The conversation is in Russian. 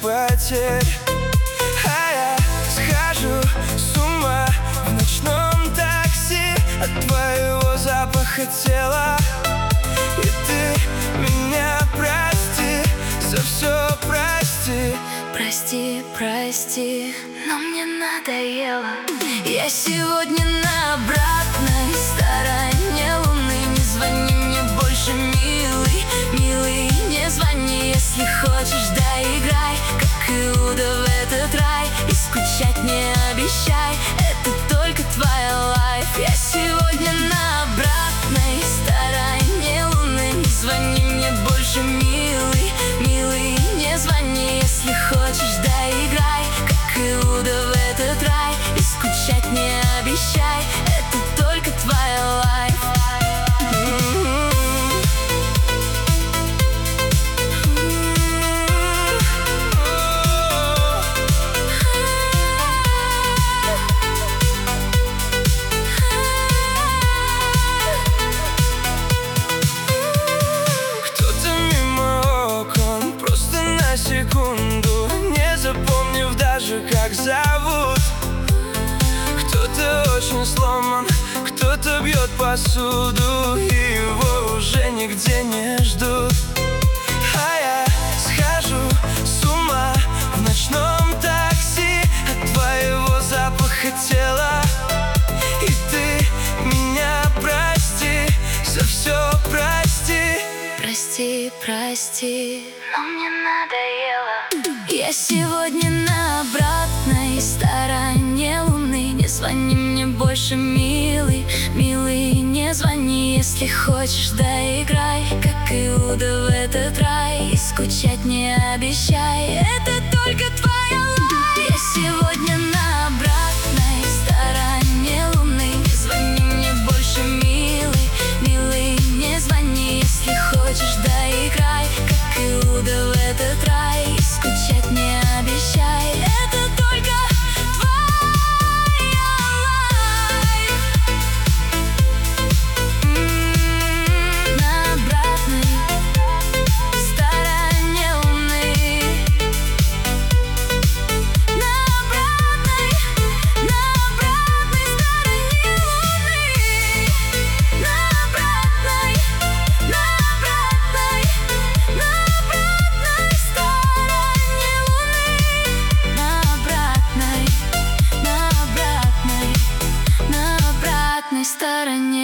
потерь. А я схожу с ума в ночном такси от твоего запаха тела. И ты меня прости, за все прости. Прости, прости, но мне надоело. Я сегодня на обратной стороне луны. Не звони мне больше, милый, милый, не звони. Если хочешь, да играй, как Иуда в этот рай. И скучать не обещай, это только твоя лайф. Я сегодня на обратной стороне луны. Не звони мне больше, милый, милый, не звони. Если хочешь, да играй, как Иуда в этот рай. И скучать не обещай, это только твоя лайф. Секунду, не запомнив даже, как зовут. Кто-то очень сломан, кто-то бьет посуду, и его уже нигде не ждут. А я схожу с ума в ночном такси от твоего запаха тела. И ты меня прости, за все прости. Прости, прости, но мне надоело. Я сегодня на обратной стороне луны. Не звони мне больше, милый, милый, не звони. Если хочешь, да играй, как Иуда в этот рай. И скучать не обещай, это только твоя лайф. Я сегодня на обратной стороне луны. Не звони мне больше, милый, милый, не звони. Если хочешь, да играй, как Иуда в этот рай. И скучать не обещай, это только твоя лайф. На обратной стороне луны. На обратной стороне луны. На обратной стороне луны. На обратной стороне